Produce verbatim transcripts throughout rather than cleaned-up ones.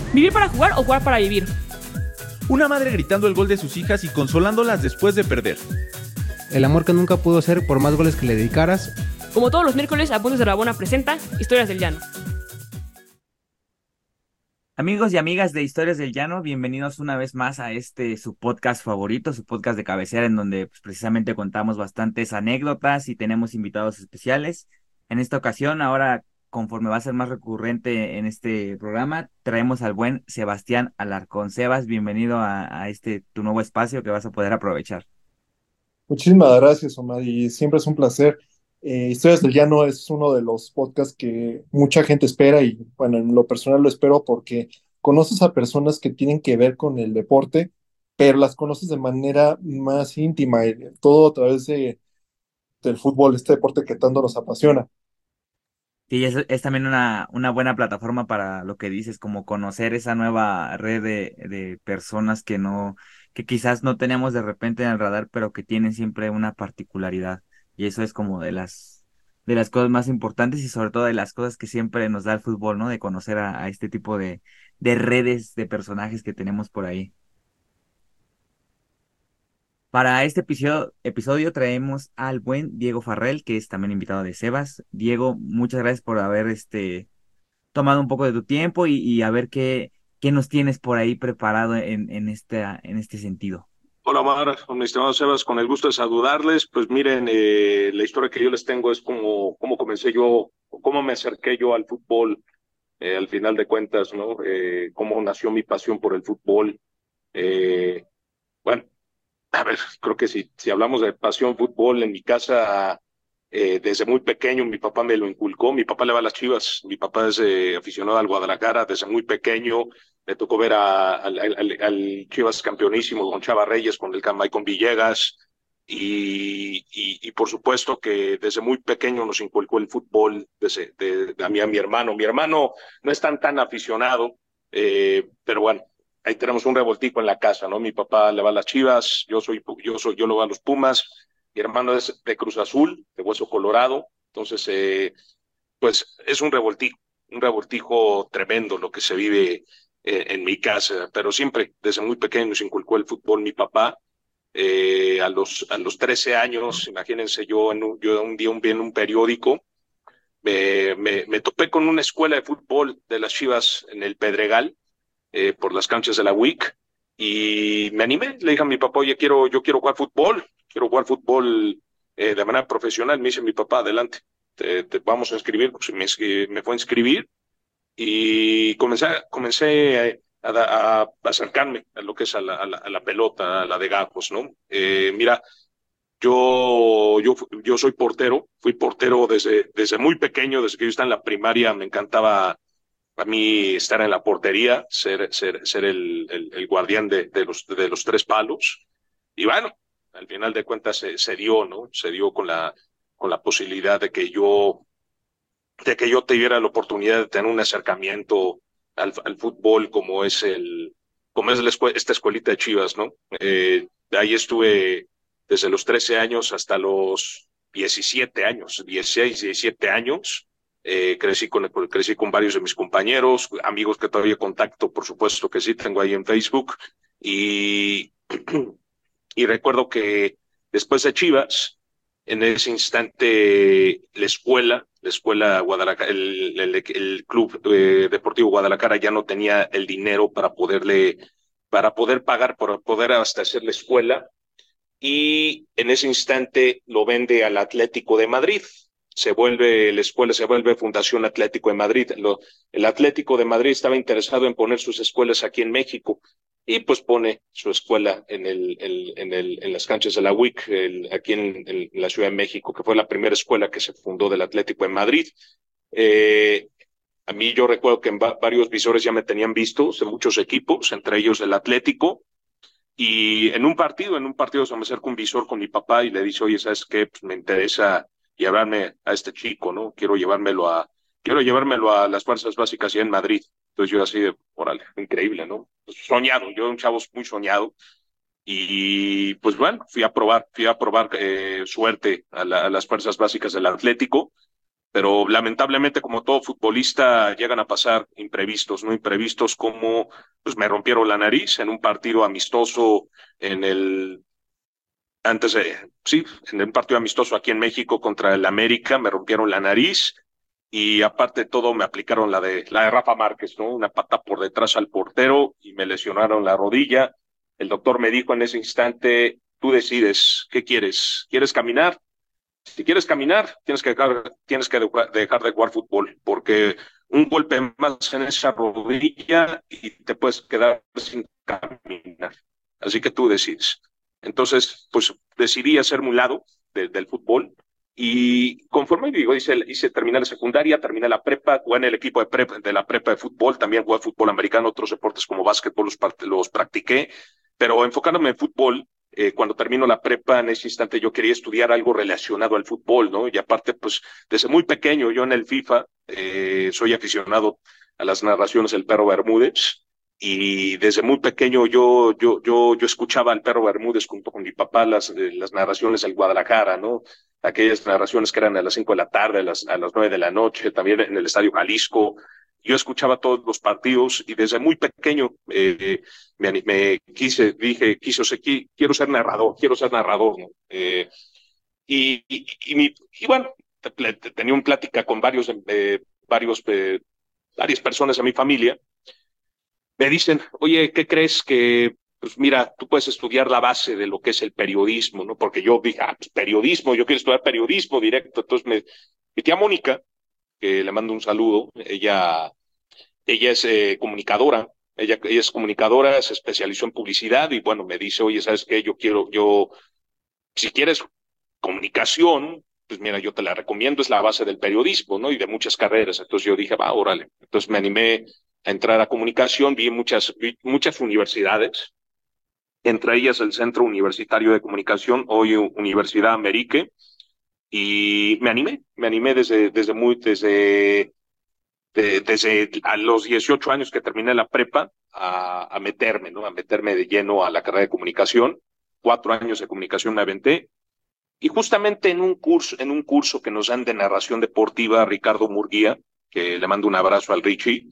¿Vivir para jugar o jugar para vivir? Una madre gritando el gol de sus hijas y consolándolas después de perder. El amor que nunca pudo ser por más goles que le dedicaras. Como todos los miércoles, Apuntes de Rabona presenta Historias del Llano. Amigos y amigas de Historias del Llano, bienvenidos una vez más a este su podcast favorito, su podcast de cabecera, en donde pues, precisamente contamos bastantes anécdotas y tenemos invitados especiales. En esta ocasión, ahora conforme va a ser más recurrente en este programa, traemos al buen Sebastián Alarcón. Sebas, bienvenido a, a este tu nuevo espacio que vas a poder aprovechar. Muchísimas gracias, Omar, y siempre es un placer. Eh, Historias del Llano es uno de los podcasts que mucha gente espera y, bueno, en lo personal lo espero porque conoces a personas que tienen que ver con el deporte, pero las conoces de manera más íntima, y todo a través de, del fútbol, este deporte que tanto nos apasiona. Sí, es, es también una, una buena plataforma para lo que dices, como conocer esa nueva red de, de personas que no, que quizás no tenemos de repente en el radar, pero que tienen siempre una particularidad. Y eso es como de las, de las cosas más importantes y sobre todo de las cosas que siempre nos da el fútbol, ¿no? De conocer a, a este tipo de, de redes de personajes que tenemos por ahí. Para este episodio, episodio traemos al buen Diego Farrell, que es también invitado de Sebas. Diego, muchas gracias por haber este tomado un poco de tu tiempo y, y a ver qué, qué nos tienes por ahí preparado en, en, este, en este sentido. Hola, Omar, mi estimado Sebas, con el gusto de saludarles. Pues miren, eh, la historia que yo les tengo es como cómo comencé yo, cómo me acerqué yo al fútbol, eh, al final de cuentas, ¿no? Eh, cómo nació mi pasión por el fútbol. Eh, bueno, a ver, creo que si, si hablamos de pasión fútbol en mi casa, eh, desde muy pequeño mi papá me lo inculcó. Mi papá le va a las Chivas, mi papá es eh, aficionado al Guadalajara desde muy pequeño. Me tocó ver a- al, al- al Chivas campeonísimo con Chava Reyes, con el Cambay con Villegas. Y, y, y por supuesto que desde muy pequeño nos inculcó el fútbol desde, de, de a mí a mi hermano. Mi hermano no es tan tan aficionado, eh, pero bueno, ahí tenemos un revoltijo en la casa, ¿no? Mi papá le va a las Chivas, yo soy, yo soy, yo le voy a los Pumas, mi hermano es de Cruz Azul, de Hueso Colorado, entonces, eh, pues es un revoltijo, un revoltijo tremendo lo que se vive eh, en mi casa, pero siempre, desde muy pequeño nos inculcó el fútbol mi papá. Eh, a los, a los trece años, imagínense, yo, en un, yo un día un, vi en un periódico, me, me, me topé con una escuela de fútbol de las Chivas en el Pedregal, eh, por las canchas de la U I C, y me animé, le dije a mi papá, oye, quiero, yo quiero jugar fútbol, quiero jugar fútbol eh, de manera profesional. Me dice mi papá, adelante, te, te vamos a inscribir. Pues me, me fue a inscribir y comencé, comencé a, a, a acercarme a lo que es a la, a la, a la pelota, a la de gajos, ¿no? Eh, mira, yo, yo, yo soy portero, fui portero desde, desde muy pequeño, desde que yo estaba en la primaria, me encantaba a mí estar en la portería, ser, ser, ser el, el, el guardián de, de, los, de los tres palos. Y bueno, al final de cuentas se, se dio, ¿no? Se dio con la, con la posibilidad de que yo, de que yo tuviera la oportunidad de tener un acercamiento al, al fútbol como es el, como es la escue esta escuelita de Chivas, ¿no? Eh, ahí estuve desde los trece años hasta los diecisiete años, dieciséis, diecisiete años. Eh, crecí con, crecí con varios de mis compañeros, amigos que todavía contacto, por supuesto que sí, tengo ahí en Facebook. Y, y recuerdo que después de Chivas, en ese instante, la escuela, la escuela Guadalajara, el, el, el Club eh, Deportivo Guadalajara ya no tenía el dinero para poderle, para poder pagar, para poder abastecer la escuela, y en ese instante lo vende al Atlético de Madrid. Se vuelve, la escuela se vuelve Fundación Atlético de Madrid. Lo, el Atlético de Madrid estaba interesado en poner sus escuelas aquí en México y pues pone su escuela en, el, el, en, el, en las canchas de la U I C, el, aquí en, en, la Ciudad de México, que fue la primera escuela que se fundó del Atlético de Madrid. Eh, a mí yo recuerdo que en va, varios visores ya me tenían vistos de muchos equipos, entre ellos el Atlético. Y en un partido, en un partido se me acerca un visor con mi papá y le dice, oye, ¿sabes qué? Pues me interesa llevarme a este chico, ¿no? Quiero llevármelo a, quiero llevármelo a las fuerzas básicas ya en Madrid. Entonces yo así de, órale, increíble, ¿no? Pues soñado, yo un chavo muy soñado. Y pues bueno, fui a probar, fui a probar eh, suerte a, la, a las fuerzas básicas del Atlético. pero lamentablemente, como todo futbolista, llegan a pasar imprevistos, ¿no? Imprevistos como, pues me rompieron la nariz en un partido amistoso en el, antes de, sí, en un partido amistoso aquí en México contra el América, me rompieron la nariz y aparte de todo me aplicaron la de, la de Rafa Márquez, ¿no? Una pata por detrás al portero y me lesionaron la rodilla. El doctor me dijo en ese instante, tú decides, ¿qué quieres? ¿Quieres caminar? Si quieres caminar, tienes que dejar, tienes que dejar de jugar fútbol, porque un golpe más en esa rodilla y te puedes quedar sin caminar. Así que tú decides. Entonces, pues decidí hacerme un lado de, del fútbol y conforme digo, hice, hice terminé la secundaria, terminé la prepa, jugué en el equipo de, prepa, de la prepa de fútbol, también jugué fútbol americano, otros deportes como básquetbol los, los practiqué, pero enfocándome en fútbol, eh, cuando termino la prepa, en ese instante yo quería estudiar algo relacionado al fútbol, ¿no? Y aparte, pues, desde muy pequeño, yo en el FIFA, eh, soy aficionado a las narraciones del Perro Bermúdez, y desde muy pequeño yo, yo, yo, yo escuchaba al Perro Bermúdez junto con mi papá las, eh, las narraciones del Guadalajara, ¿no? Aquellas narraciones que eran a las cinco de la tarde, a las, a las nueve de la noche, también en el Estadio Jalisco. Yo escuchaba todos los partidos y desde muy pequeño eh, me, me quise, dije, quiso, quiero ser narrador, quiero ser narrador, ¿no? Eh, y, y, y, mi, y bueno, tenía una plática con varios, eh, varios, eh, varias personas de mi familia. Me dicen, oye, ¿qué crees que, pues mira, tú puedes estudiar la base de lo que es el periodismo, ¿no? Porque yo dije, ah, pues periodismo, yo quiero estudiar periodismo directo. Entonces me, mi tía Mónica, que le mando un saludo, ella, ella es eh, comunicadora, ella, ella es comunicadora, se especializó en publicidad y bueno, me dice, oye, ¿sabes qué? Yo quiero, yo, si quieres comunicación, pues mira, yo te la recomiendo, es la base del periodismo, ¿no? Y de muchas carreras. Entonces yo dije, va, órale. Entonces me animé a entrar a comunicación, vi muchas, vi muchas universidades, entre ellas el Centro Universitario de Comunicación, hoy Universidad Amérique, y me animé, me animé desde, desde muy, desde, de, desde a los dieciocho años que terminé la prepa, a, a meterme, ¿no? A meterme de lleno a la carrera de comunicación. Cuatro años de comunicación me aventé. Y justamente en un curso, en un curso que nos dan de narración deportiva, Ricardo Murguía, que le mando un abrazo al Richie,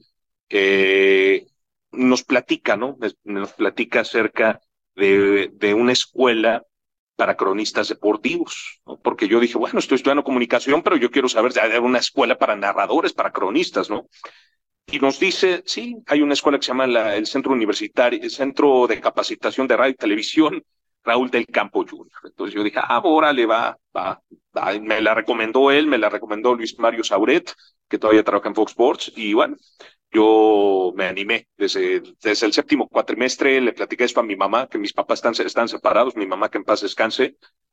eh, nos platica, ¿no? Nos platica acerca de, de una escuela para cronistas deportivos, ¿no? Porque yo dije, bueno, estoy estudiando comunicación, pero yo quiero saber si hay una escuela para narradores, para cronistas, ¿no? Y nos dice, sí, hay una escuela que se llama la, el Centro Universitario, el Centro de Capacitación de Radio y Televisión, Raúl del Campo junior Entonces yo dije, ah, órale, va, va, va. Me la recomendó él, me la recomendó Luis Mario Sauret, que todavía trabaja en Fox Sports, y bueno, yo me animé. Desde, desde el séptimo cuatrimestre le platiqué esto a mi mamá, que mis papás están, están separados, mi mamá que en paz descanse,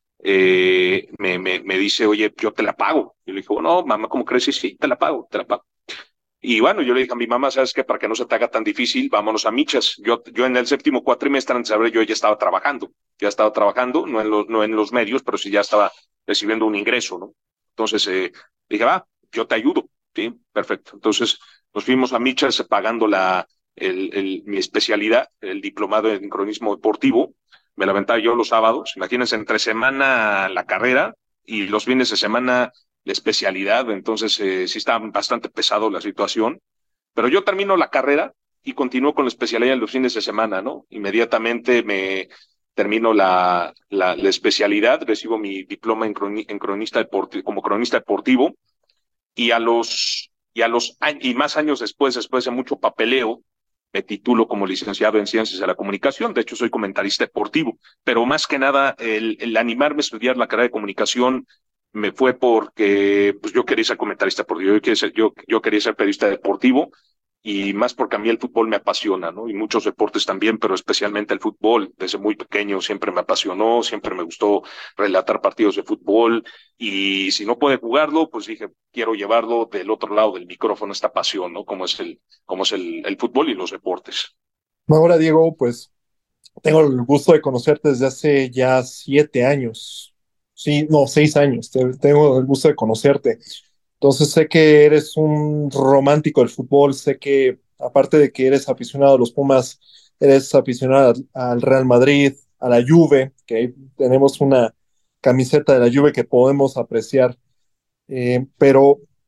eh, me, me, me dice, oye, yo te la pago. Y le dije, no, mamá, ¿cómo crees? Sí, sí, te la pago, te la pago. Y bueno, yo le dije a mi mamá, ¿sabes qué? Para que no se te haga tan difícil, vámonos a Michas. Yo, yo en el séptimo cuatrimestre, antes de saber, yo ya estaba trabajando. Ya estaba trabajando, no en, los, no en los medios, pero sí ya estaba recibiendo un ingreso, ¿no? Entonces, eh, dije, va, yo te ayudo, ¿sí? Perfecto. Entonces, nos fuimos a Michas pagando la, el, el, mi especialidad, el diplomado en cronismo deportivo. Me la aventaba yo los sábados. Imagínense, entre semana la carrera y los fines de semana la especialidad, entonces eh, sí está bastante pesado la situación, pero yo termino la carrera y continúo con la especialidad en los fines de semana, ¿no? Inmediatamente me termino la, la, la especialidad, recibo mi diploma en, croni, en cronista deportivo, como cronista deportivo, y a los, y a los, y más años después, después de mucho papeleo, me titulo como licenciado en Ciencias de la Comunicación, de hecho soy comentarista deportivo, pero más que nada el, el animarme a estudiar la carrera de comunicación me fue porque pues yo quería ser comentarista deportivo, yo quería ser, yo, yo quería ser periodista deportivo y más porque a mí el fútbol me apasiona, ¿no? Y muchos deportes también, pero especialmente el fútbol. Desde muy pequeño siempre me apasionó, siempre me gustó relatar partidos de fútbol y si no puede jugarlo, pues dije, quiero llevarlo del otro lado del micrófono, esta pasión, ¿no? Como es el, como es el, el fútbol y los deportes. Ahora, Diego, pues tengo el gusto de conocerte desde hace ya siete años. Sí, no, seis años. Te- tengo el gusto de conocerte. Entonces sé que eres un romántico del fútbol, sé que aparte de que eres aficionado a los Pumas, eres aficionado al, al Real Madrid, a la Juve, que ahí tenemos una camiseta de la Juve que podemos apreciar. Eh, pero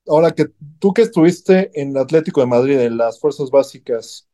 ahora que tú que estuviste en el Atlético de Madrid, en las fuerzas básicas,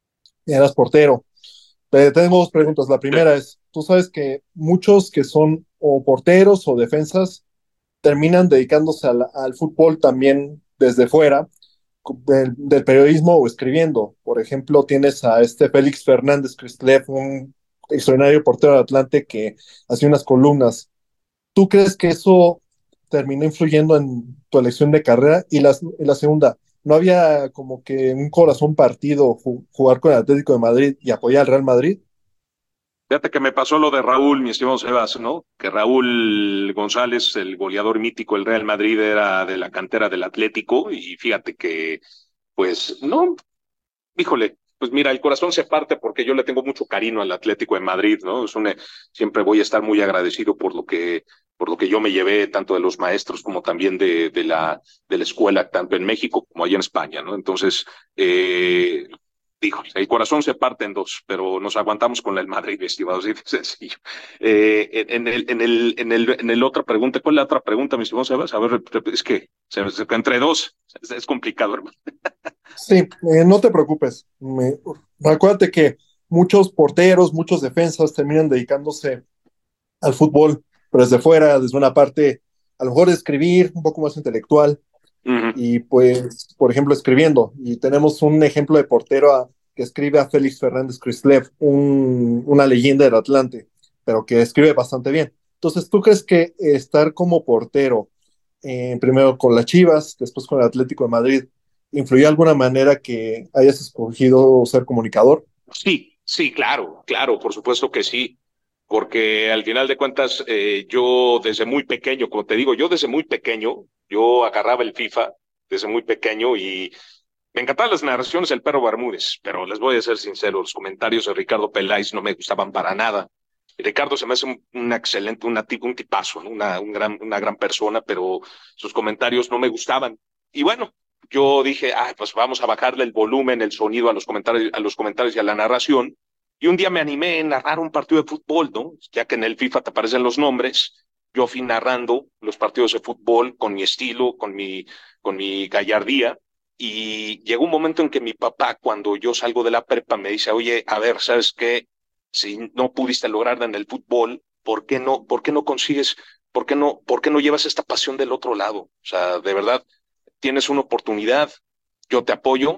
eras portero. Te tengo dos preguntas. La Sí. primera es, tú sabes que muchos que son o porteros o defensas terminan dedicándose al, al fútbol también desde fuera del, del periodismo o escribiendo. Por ejemplo, tienes a este Félix Fernández Cristlev, un extraordinario portero de Atlante que hacía unas columnas. ¿Tú crees que eso terminó influyendo en tu elección de carrera? Y la, y la segunda, ¿no había como que un corazón partido ju- jugar con el Atlético de Madrid y apoyar al Real Madrid? Fíjate que me pasó lo de Raúl, mi estimado Sebas, ¿no? Que Raúl González, el goleador mítico del Real Madrid, era de la cantera del Atlético y fíjate que, pues, no, híjole, pues mira, el corazón se parte porque yo le tengo mucho cariño al Atlético de Madrid, ¿no? Es una, siempre voy a estar muy agradecido por lo que, por lo que yo me llevé, tanto de los maestros como también de, de la, de la escuela, tanto en México como allá en España, ¿no? Entonces, eh, dijo, el corazón se parte en dos, pero nos aguantamos con el Madrid, estimado, así de sencillo. Eh, en el, en el, en el, en el otra pregunta, ¿cuál es la otra pregunta, mi estimado Sebas? A ver, es que se, se, entre dos es, es complicado, hermano. Sí, eh, no te preocupes. Me- acuérdate que muchos porteros, muchos defensas terminan dedicándose al fútbol, pero desde fuera, desde una parte, a lo mejor de escribir, un poco más intelectual, Uh -huh. y pues, por ejemplo, escribiendo. Y tenemos un ejemplo de portero a- que escribe a Félix Fernández Cristlev, un, una leyenda del Atlante, pero que escribe bastante bien. Entonces, ¿tú crees que estar como portero, eh, primero con las Chivas, después con el Atlético de Madrid, influyó de alguna manera que hayas escogido ser comunicador? Sí, sí, claro, claro, por supuesto que sí, porque al final de cuentas eh, yo desde muy pequeño, como te digo, yo desde muy pequeño, yo agarraba el FIFA desde muy pequeño y me encantaban las narraciones del Perro Bermúdez, pero les voy a ser sincero, los comentarios de Ricardo Peláez no me gustaban para nada. Y Ricardo se me hace un, un excelente, una, un tipazo, ¿no? una, un gran, una gran persona, pero sus comentarios no me gustaban. Y bueno, yo dije, ah, pues vamos a bajarle el volumen, el sonido a los comentarios, a los comentarios y a la narración. Y un día me animé a narrar un partido de fútbol, ¿no? Ya que en el FIFA te aparecen los nombres. Yo fui narrando los partidos de fútbol con mi estilo, con mi, con mi gallardía. Y llegó un momento en que mi papá, cuando yo salgo de la prepa, me dice, oye, a ver, ¿sabes qué? Si no pudiste lograr en el fútbol, ¿por qué no, por qué no consigues, por qué no, por qué no llevas esta pasión del otro lado? O sea, de verdad, tienes una oportunidad, yo te apoyo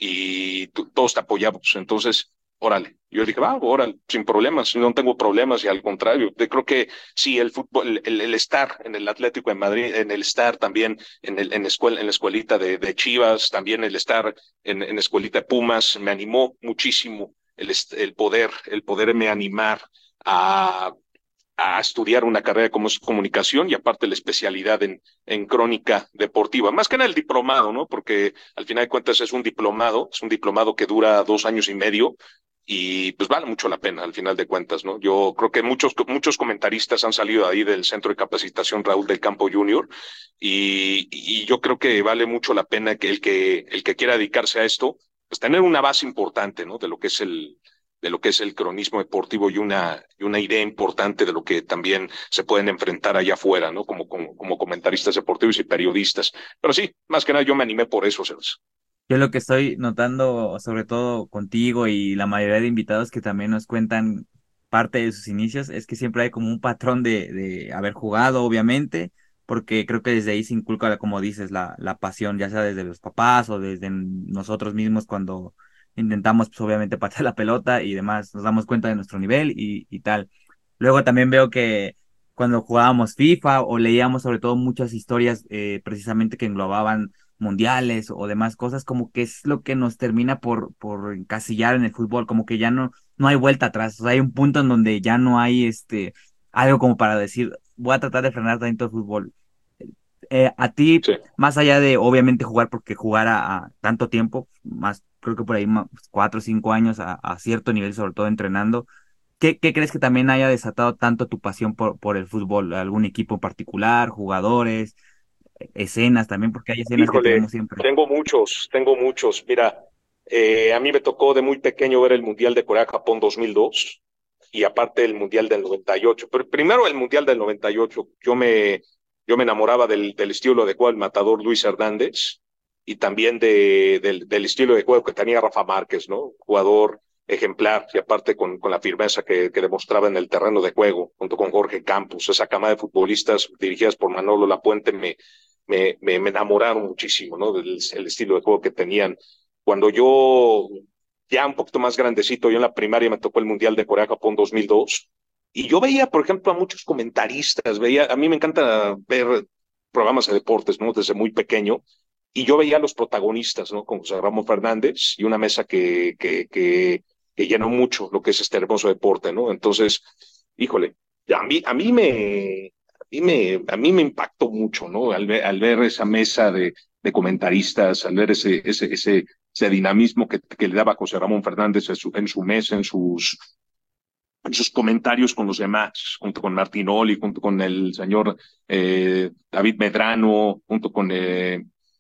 y tú, todos te apoyamos. Entonces, órale. Yo dije, va, órale, sin problemas, no tengo problemas y al contrario, yo creo que sí, el fútbol, el, el, estar en el Atlético de Madrid, en el estar también en, el, en, escuela, en la escuelita de, de Chivas, también el estar en, en la escuelita de Pumas, me animó muchísimo el, el poder, el poderme animar a a estudiar una carrera como es comunicación y aparte la especialidad en, en crónica deportiva. Más que en el diplomado, ¿no? Porque al final de cuentas es un diplomado, es un diplomado que dura dos años y medio y pues vale mucho la pena al final de cuentas, ¿no? Yo creo que muchos, muchos comentaristas han salido ahí del Centro de Capacitación Raúl del Campo Junior y, y yo creo que vale mucho la pena que el que, el que quiera dedicarse a esto, pues tener una base importante, ¿no? De lo que es el, de lo que es el cronismo deportivo y una, y una idea importante de lo que también se pueden enfrentar allá afuera, ¿no? Como, como, como comentaristas deportivos y periodistas. Pero sí, más que nada yo me animé por eso, Sebas. Yo lo que estoy notando, sobre todo contigo y la mayoría de invitados que también nos cuentan parte de sus inicios, es que siempre hay como un patrón de, de haber jugado, obviamente, porque creo que desde ahí se inculca, como dices, la, la pasión, ya sea desde los papás o desde nosotros mismos cuando intentamos, pues obviamente, patear la pelota y demás, nos damos cuenta de nuestro nivel y, y tal. Luego también veo que cuando jugábamos FIFA o leíamos sobre todo muchas historias eh, precisamente que englobaban mundiales o demás cosas, como que es lo que nos termina por, por encasillar en el fútbol, como que ya no, no hay vuelta atrás, o sea, hay un punto en donde ya no hay este algo como para decir, voy a tratar de frenar tanto el fútbol. Eh, a ti, Sí. más allá de obviamente jugar, porque jugar a, a tanto tiempo, más creo que por ahí más, cuatro o cinco años a, a cierto nivel, sobre todo entrenando, ¿qué, qué crees que también haya desatado tanto tu pasión por, por el fútbol? ¿Algún equipo en particular, jugadores, escenas también? Porque hay escenas que Híjole, tenemos siempre. tengo muchos, tengo muchos. Mira, eh, a mí me tocó de muy pequeño ver el Mundial de Corea-Japón dos mil dos y aparte el Mundial del noventa y ocho. Pero primero el Mundial del noventa y ocho. Yo me, Yo me enamoraba del, del estilo de juego del matador Luis Hernández y también de, del, del estilo de juego que tenía Rafa Márquez, ¿no? Jugador ejemplar y aparte con, con la firmeza que, que demostraba en el terreno de juego, junto con Jorge Campos, esa camada de futbolistas dirigidas por Manolo Lapuente me, me, me, me enamoraron muchísimo, ¿no? Del el estilo de juego que tenían. Cuando yo, ya un poquito más grandecito, yo en la primaria me tocó el Mundial de Corea-Japón dos mil dos, y yo veía, por ejemplo, a muchos comentaristas, veía, a mí me encanta ver programas de deportes, ¿no? Desde muy pequeño, y yo veía a los protagonistas, ¿no? Como José Ramón Fernández y una mesa que, que, que, que llenó mucho lo que es este hermoso deporte, ¿no? Entonces, híjole, a mí, a mí me, a mí me, a mí me impactó mucho, ¿no? Al ver, al ver esa mesa de, de comentaristas, al ver ese, ese, ese, ese dinamismo que, que le daba José Ramón Fernández en su, en su mesa, en sus, en sus comentarios con los demás, junto con Martinoli, junto con el señor eh, David Medrano, junto con eh,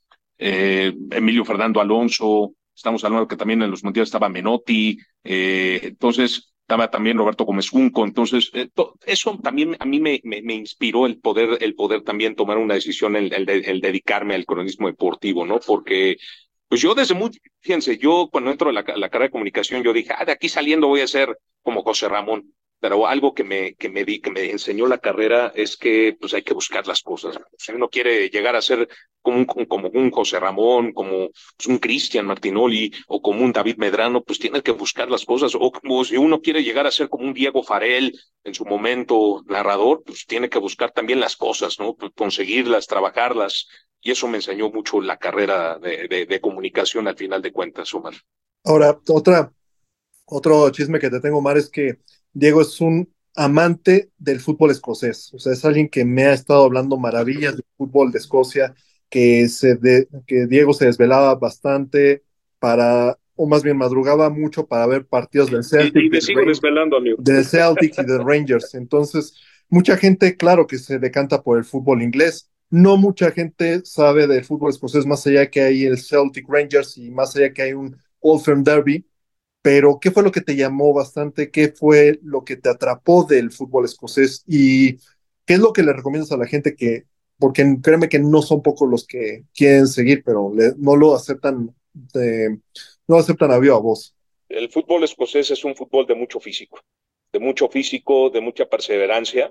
eh, Emilio Fernando Alonso. Estamos hablando que también en los mundiales estaba Menotti, eh, entonces estaba también Roberto Gómez Junco. Entonces, eh, to, eso también a mí me, me, me inspiró el poder, el poder también tomar una decisión, el, el, el dedicarme al cronismo deportivo, ¿no? Porque pues yo desde muy, fíjense, yo cuando entro a la, a la carrera de comunicación, yo dije, ah, de aquí saliendo voy a ser como José Ramón. Pero algo que me, que me di, que me enseñó la carrera es que pues hay que buscar las cosas. Si uno quiere llegar a ser como un, como un José Ramón, como pues, un Cristian Martinoli o como un David Medrano, pues tiene que buscar las cosas. O como si uno quiere llegar a ser como un Diego Farell en su momento narrador, pues tiene que buscar también las cosas, ¿no? Pues, conseguirlas, trabajarlas. Y eso me enseñó mucho la carrera de, de, de comunicación al final de cuentas, Omar. Ahora, otra, otro chisme que te tengo, Omar, es que Diego es un amante del fútbol escocés. O sea, es alguien que me ha estado hablando maravillas del fútbol de Escocia, que, se de, que Diego se desvelaba bastante para, o más bien madrugaba mucho para ver partidos del Celtic, y, y me sigo del, desvelando, amigo. del Celtic y del Rangers. Entonces, mucha gente, claro que se decanta por el fútbol inglés. No mucha gente sabe del fútbol escocés, más allá que hay el Celtic Rangers y más allá que hay un Old Firm Derby. Pero, ¿qué fue lo que te llamó bastante? ¿Qué fue lo que te atrapó del fútbol escocés? ¿Y qué es lo que le recomiendas a la gente que, porque créeme que no son pocos los que quieren seguir, pero le, no lo aceptan, de, no lo aceptan a viva voz? El fútbol escocés es un fútbol de mucho físico, de mucho físico, de mucha perseverancia.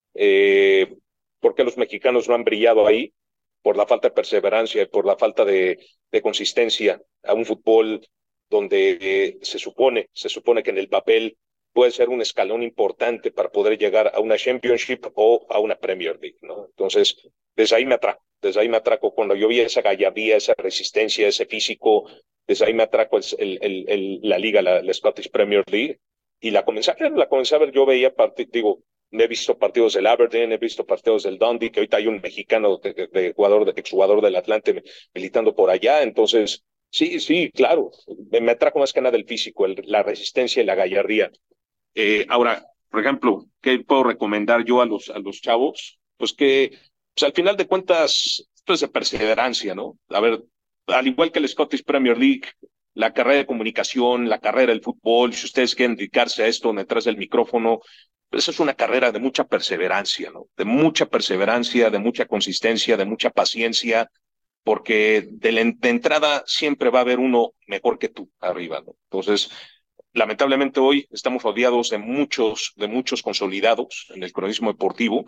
Eh, porque los mexicanos no han brillado ahí por la falta de perseverancia y por la falta de, de consistencia a un fútbol donde eh, se supone, se supone que en el papel puede ser un escalón importante para poder llegar a una Championship o a una Premier League, ¿no? Entonces, desde ahí me atraco, desde ahí me atraco cuando yo vi esa gallardía, esa resistencia, ese físico, desde ahí me atraco el, el, el, la liga, la, la Scottish Premier League, y la comencé a ver, la comencé a ver, yo veía, part- digo, he visto partidos del Aberdeen, he visto partidos del Dundee, que ahorita hay un mexicano de, de, de jugador, de, exjugador del Atlante militando por allá. Entonces, sí, sí, claro, me, me atrajo más que nada el físico, el, la resistencia y la gallardía. Eh, ahora, por ejemplo, ¿qué puedo recomendar yo a los, a los chavos? Pues que, pues al final de cuentas, esto es de perseverancia, ¿no? A ver, al igual que el Scottish Premier League, la carrera de comunicación, la carrera del fútbol, si ustedes quieren dedicarse a esto detrás del micrófono, pues es una carrera de mucha perseverancia, ¿no? De mucha perseverancia, de mucha consistencia, de mucha paciencia, porque de, la, de entrada siempre va a haber uno mejor que tú arriba, ¿no? Entonces, lamentablemente hoy estamos rodeados de muchos, de muchos consolidados en el cronismo deportivo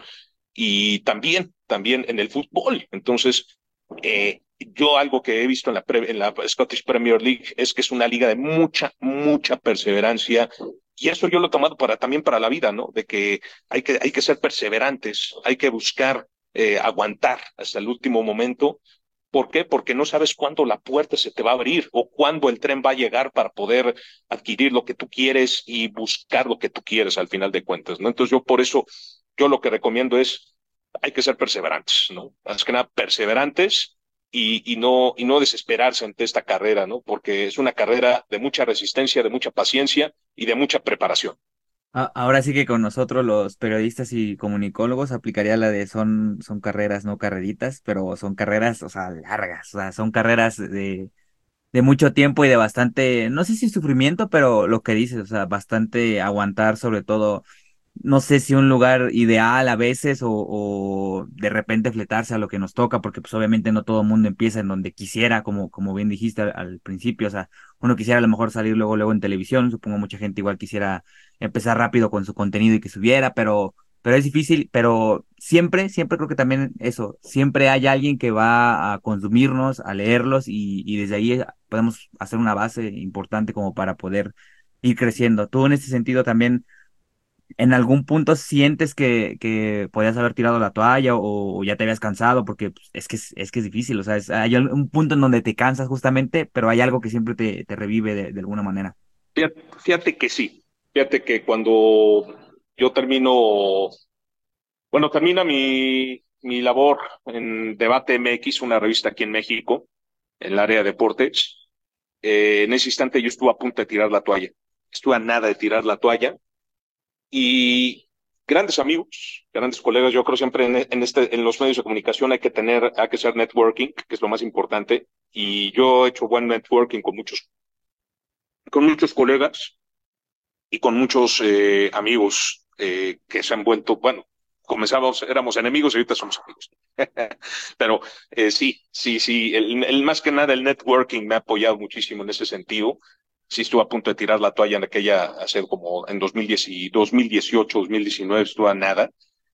y también, también en el fútbol. Entonces, eh, yo algo que he visto en la, pre, en la Scottish Premier League es que es una liga de mucha, mucha perseverancia. Y eso yo lo he tomado para, también para la vida, ¿no? De que hay que, hay que ser perseverantes, hay que buscar eh, aguantar hasta el último momento. ¿Por qué? Porque no sabes cuándo la puerta se te va a abrir o cuándo el tren va a llegar para poder adquirir lo que tú quieres y buscar lo que tú quieres al final de cuentas, ¿no? Entonces yo por eso, yo lo que recomiendo es, hay que ser perseverantes, ¿no? Más que nada perseverantes y, y, no, y no desesperarse ante esta carrera, ¿no? Porque es una carrera de mucha resistencia, de mucha paciencia y de mucha preparación. A- Ahora sí que con nosotros los periodistas y comunicólogos aplicaría la de son, son carreras, no carreritas, pero son carreras, o sea, largas, o sea, son carreras de, de mucho tiempo y de bastante, no sé si sufrimiento, pero lo que dices, o sea, bastante aguantar, sobre todo no sé si un lugar ideal a veces o, o de repente fletarse a lo que nos toca, porque pues obviamente no todo el mundo empieza en donde quisiera, como, como bien dijiste al, al principio, o sea, uno quisiera a lo mejor salir luego, luego en televisión, supongo mucha gente igual quisiera empezar rápido con su contenido y que subiera, pero, pero es difícil, pero siempre, siempre creo que también eso, siempre hay alguien que va a consumirnos, a leerlos y, y desde ahí podemos hacer una base importante como para poder ir creciendo. Tú en ese sentido también ¿en algún punto sientes que, que podías haber tirado la toalla o, o ya te habías cansado? Porque pues, es que es, es que es difícil, o sea, es- hay al- un punto en donde te cansas justamente, pero hay algo que siempre te, te revive de, de alguna manera. Fíjate, fíjate que sí. Fíjate que cuando yo termino, bueno, termina mi, mi labor en Debate M X, una revista aquí en México, en el área de deportes, eh, en ese instante yo estuve a punto de tirar la toalla. Estuve a nada de tirar la toalla y grandes amigos, grandes colegas, yo creo siempre en, en, este, en los medios de comunicación hay que tener, hay que hacer networking, que es lo más importante, y yo he hecho buen networking con muchos, con muchos colegas y con muchos eh, amigos eh, que se han vuelto, bueno, comenzamos, éramos enemigos y ahorita somos amigos. Pero eh, sí, sí, sí, el, el, más que nada el networking me ha apoyado muchísimo en ese sentido. Sí estuve a punto de tirar la toalla en aquella, hacer como en dos mil diez, dos mil dieciocho, dos mil diecinueve, estuve a nada.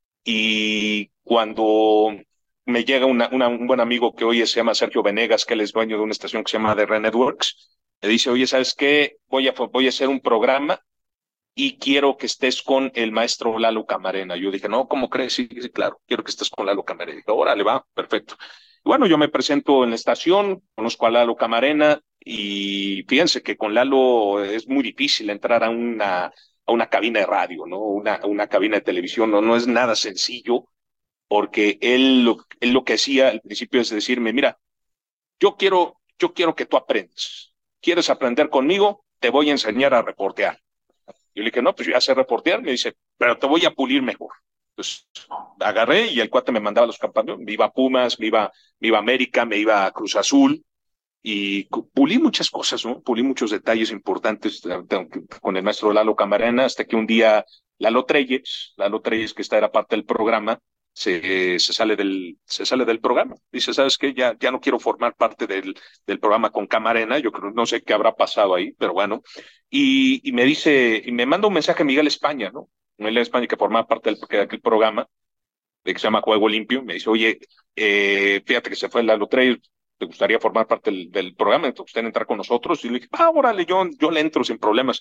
Y cuando me llega una, una, un buen amigo que hoy se llama Sergio Venegas, que él es dueño de una estación que se llama D R Networks, me dice, oye, ¿sabes qué? Voy a, voy a hacer un programa y quiero que estés con el maestro Lalo Camarena. Yo dije, no, ¿cómo crees? Sí, sí, claro, quiero que estés con Lalo Camarena. Dije, órale, va, perfecto. Y bueno, yo me presento en la estación, conozco a Lalo Camarena y fíjense que con Lalo es muy difícil entrar a una, a una cabina de radio, ¿no? Una, una cabina de televisión, no, no es nada sencillo porque él lo, él lo que hacía al principio es decirme, mira, yo quiero, yo quiero que tú aprendas. ¿Quieres aprender conmigo? Te voy a enseñar a reportear. Yo le dije, no, pues yo ya sé reportear. Me dice, pero te voy a pulir mejor. Entonces agarré y el cuate me mandaba los campamentos. Me iba a Pumas, me iba, me iba a América, me iba a Cruz Azul y pulí muchas cosas, ¿no? Pulí muchos detalles importantes con el maestro Lalo Camarena hasta que un día Lalo Treyes, Lalo Treyes, que esta era parte del programa, se, se, sale del, se sale del programa. Dice, ¿sabes qué? Ya, ya no quiero formar parte del, del programa con Camarena. Yo creo, no sé qué habrá pasado ahí, pero bueno. Y, y me dice, y me manda un mensaje a Miguel España, ¿no? Miguel España, que formaba parte del, de aquel programa, de que se llama Juego Limpio. Me dice, oye, eh, fíjate que se fue Lalo Treyes, ¿te gustaría formar parte del, del programa? ¿Te gustaría entrar con nosotros? Y le dije, ah, órale, yo, yo le entro sin problemas.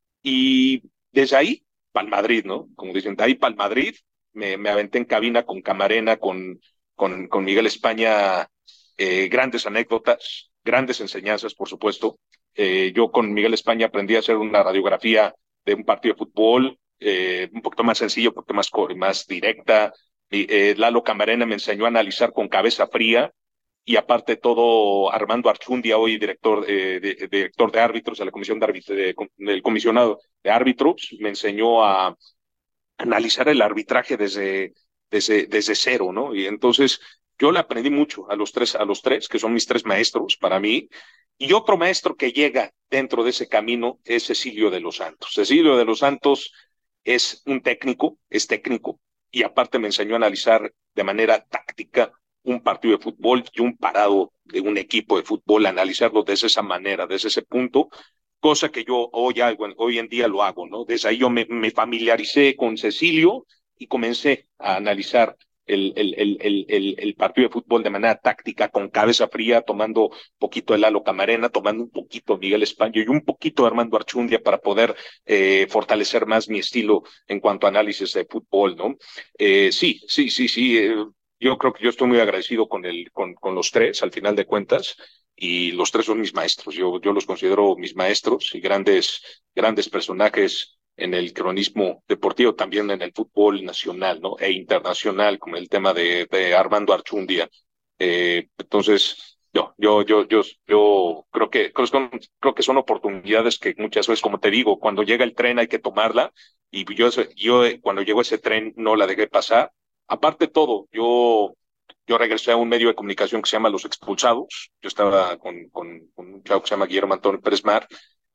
Y desde ahí, para el Madrid, ¿no? Como dicen, de ahí para el Madrid, me, me aventé en cabina con Camarena, con, con, con Miguel España, eh, grandes anécdotas, grandes enseñanzas, por supuesto. Eh, yo con Miguel España aprendí a hacer una radiografía de un partido de fútbol, eh, un poquito más sencillo, un poquito más, más directa. Y, eh, Lalo Camarena me enseñó a analizar con cabeza fría y aparte todo Armando Archundia, hoy director, eh, de, de, director de árbitros de la comisión de árbitros, de, del comisionado de árbitros, me enseñó a analizar el arbitraje desde, desde, desde cero, ¿no? Y entonces yo le aprendí mucho a los tres, a los tres, que son mis tres maestros para mí. Y otro maestro que llega dentro de ese camino es Cecilio de los Santos. Cecilio de los Santos es un técnico, es técnico, y aparte me enseñó a analizar de manera táctica un partido de fútbol y un parado de un equipo de fútbol, analizarlo desde esa manera, desde ese punto, cosa que yo hoy, hago, hoy en día lo hago, ¿no? Desde ahí yo me, me familiaricé con Cecilio y comencé a analizar el, el, el, el, el, el partido de fútbol de manera táctica, con cabeza fría, tomando un poquito de Lalo Camarena, tomando un poquito de Miguel España y un poquito de Armando Archundia para poder eh, fortalecer más mi estilo en cuanto a análisis de fútbol, ¿no? Eh, sí, sí, sí, sí. Eh, yo creo que yo estoy muy agradecido con, el, con, con los tres, al final de cuentas, y los tres son mis maestros. Yo, yo los considero mis maestros y grandes, grandes personajes en el cronismo deportivo, también en el fútbol nacional, ¿no? E internacional, como el tema de, de Armando Archundia. Eh, entonces, yo, yo, yo, yo, yo creo que, creo, creo que son oportunidades que muchas veces, como te digo, cuando llega el tren hay que tomarla, y yo, yo cuando llegó ese tren no la dejé pasar. Aparte de todo, yo yo regresé a un medio de comunicación que se llama Los Expulsados. Yo estaba con, con, con un chavo que se llama Guillermo Antonio Pérez Mar,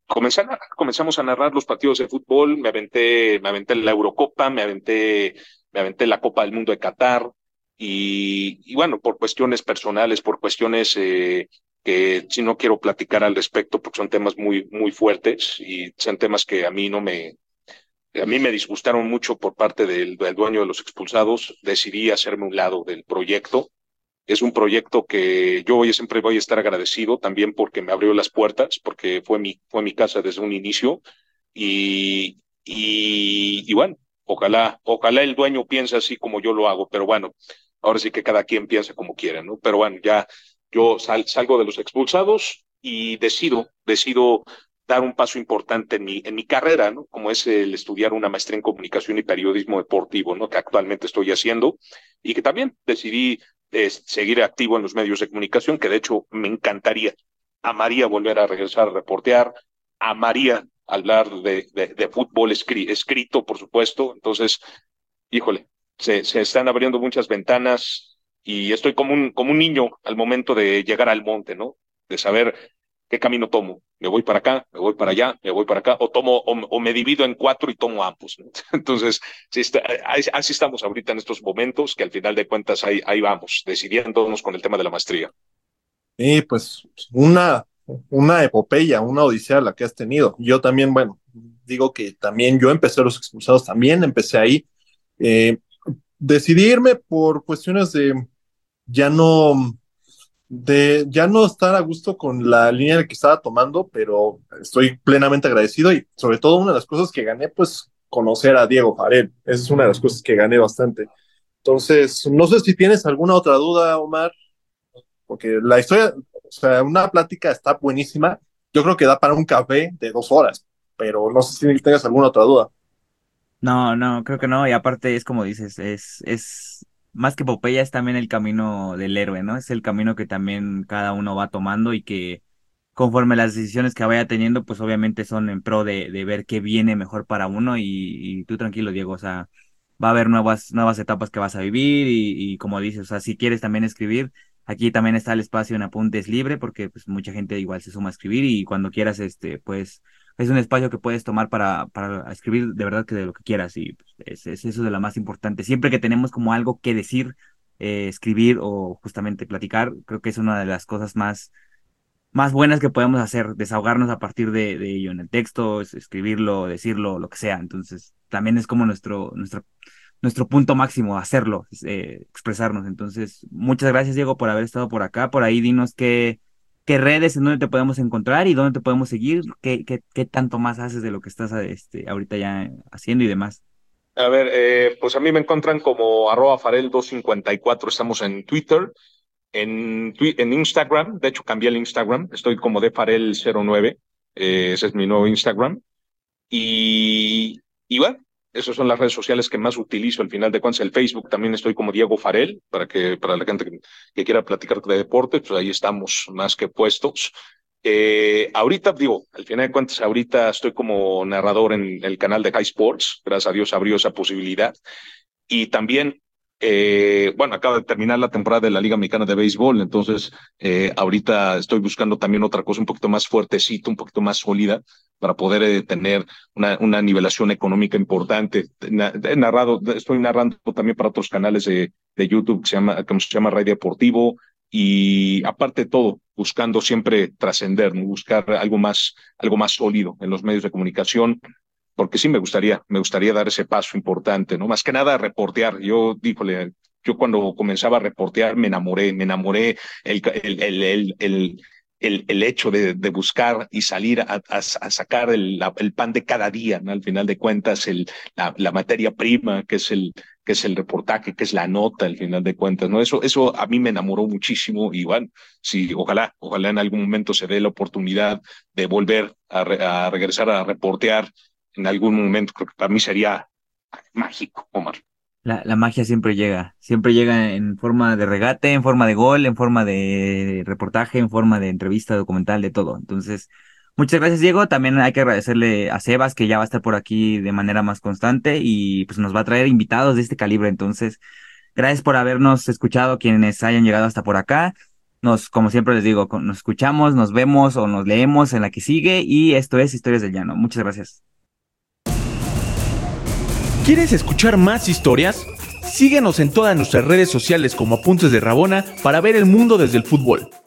comencé a narrar, comenzamos a narrar los partidos de fútbol, me aventé, me aventé la Eurocopa, me aventé, me aventé la Copa del Mundo de Qatar, y, y bueno, por cuestiones personales, por cuestiones eh, que si no quiero platicar al respecto, porque son temas muy, muy fuertes y son temas que a mí no me, a mí me disgustaron mucho por parte del, del dueño de los expulsados, decidí hacerme un lado del proyecto. Es un proyecto que yo hoy siempre voy a estar agradecido también porque me abrió las puertas, porque fue mi, fue mi casa desde un inicio. Y, y, y bueno, ojalá, ojalá el dueño piense así como yo lo hago, pero bueno, ahora sí que cada quien piensa como quiera, ¿no? Pero bueno, ya yo sal, salgo de los expulsados y decido, decido dar un paso importante en mi, en mi carrera, ¿no? Como es el estudiar una maestría en comunicación y periodismo deportivo, ¿no? Que actualmente estoy haciendo y que también decidí eh, seguir activo en los medios de comunicación, que de hecho me encantaría, amaría volver a regresar a reportear, amaría hablar de, de, de fútbol escri escrito, por supuesto. Entonces, híjole, se, se están abriendo muchas ventanas y estoy como un, como un niño al momento de llegar al monte, ¿no? De saber qué camino tomo. Me voy para acá, me voy para allá, me voy para acá, o tomo, o, o me divido en cuatro y tomo ambos, ¿no? Entonces, sí está, así estamos ahorita en estos momentos, que al final de cuentas ahí, ahí vamos, decidiéndonos con el tema de la maestría. Y pues una, una epopeya, una odisea la que has tenido. Yo también, bueno, digo que también yo empecé los expulsados, también empecé ahí. Eh, decidí irme por cuestiones de ya no, de ya no estar a gusto con la línea que estaba tomando, pero estoy plenamente agradecido y sobre todo una de las cosas que gané, pues conocer a Diego Farel. Esa es una de las cosas que gané bastante. Entonces, no sé si tienes alguna otra duda, Omar, porque la historia, o sea, una plática está buenísima. Yo creo que da para un café de dos horas, pero no sé si tengas alguna otra duda. No, no, creo que no, y aparte es como dices, es, es más que Popeye, es también el camino del héroe, ¿no? Es el camino que también cada uno va tomando y que conforme las decisiones que vaya teniendo, pues obviamente son en pro de, de ver qué viene mejor para uno y, y tú tranquilo, Diego, o sea, va a haber nuevas, nuevas etapas que vas a vivir y, y como dices, o sea, si quieres también escribir, aquí también está el espacio en Apuntes Libre porque pues mucha gente igual se suma a escribir y cuando quieras, este, pues es un espacio que puedes tomar para, para escribir de verdad que de lo que quieras y pues, es, es eso de lo más importante. Siempre que tenemos como algo que decir, eh, escribir o justamente platicar, creo que es una de las cosas más más buenas que podemos hacer, desahogarnos a partir de, de ello en el texto, es escribirlo, decirlo, lo que sea. Entonces, también es como nuestro, nuestro, nuestro punto máximo, hacerlo, es, eh, expresarnos. Entonces, muchas gracias, Diego, por haber estado por acá. Por ahí dinos qué, qué redes, en dónde te podemos encontrar y dónde te podemos seguir, qué, qué, qué tanto más haces de lo que estás este, ahorita ya haciendo y demás. A ver, eh, pues a mí me encuentran como arroba farel doscientos cincuenta y cuatro, estamos en Twitter, en, twi- en Instagram, de hecho cambié el Instagram, estoy como de farel cero nueve, eh, ese es mi nuevo Instagram. Y, y bueno, esas son las redes sociales que más utilizo al final de cuentas. El Facebook también estoy como Diego Farel, para que para la gente que, que quiera platicar de deporte, pues ahí estamos más que puestos. Eh, ahorita, digo, al final de cuentas, ahorita estoy como narrador en el canal de High Sports, gracias a Dios abrió esa posibilidad. Y también, eh, bueno, acaba de terminar la temporada de la Liga Mexicana de Béisbol, entonces eh, ahorita estoy buscando también otra cosa un poquito más fuertecita, un poquito más sólida, para poder eh, tener una, una nivelación económica importante. Na- He narrado, estoy narrando también para otros canales de, de YouTube que se llama, que se llama Ray Deportivo, y aparte de todo, buscando siempre trascender, ¿no? Buscar algo más, algo más sólido en los medios de comunicación, porque sí me gustaría, me gustaría dar ese paso importante, ¿no? Más que nada reportear. Yo, díjole, yo cuando comenzaba a reportear me enamoré, me enamoré el, el, el, el, el, el, el hecho de, de buscar y salir a, a, a sacar el, la, el pan de cada día, ¿no? Al final de cuentas, el, la, la materia prima, que es el, que es el reportaje, que es la nota, al final de cuentas, ¿no? Eso, eso a mí me enamoró muchísimo y bueno, sí, ojalá, ojalá en algún momento se dé la oportunidad de volver a, re, a regresar a reportear en algún momento. Creo que para mí sería mágico, Omar. La, la magia siempre llega, siempre llega en forma de regate, en forma de gol, en forma de reportaje, en forma de entrevista, documental, de todo. Entonces, muchas gracias, Diego. También hay que agradecerle a Sebas, que ya va a estar por aquí de manera más constante y pues nos va a traer invitados de este calibre. Entonces, gracias por habernos escuchado, quienes hayan llegado hasta por acá. Nos, como siempre les digo, con- nos escuchamos, nos vemos o nos leemos en la que sigue y esto es Historias del Llano. Muchas gracias. ¿Quieres escuchar más historias? Síguenos en todas nuestras redes sociales como Apuntes de Rabona para ver el mundo desde el fútbol.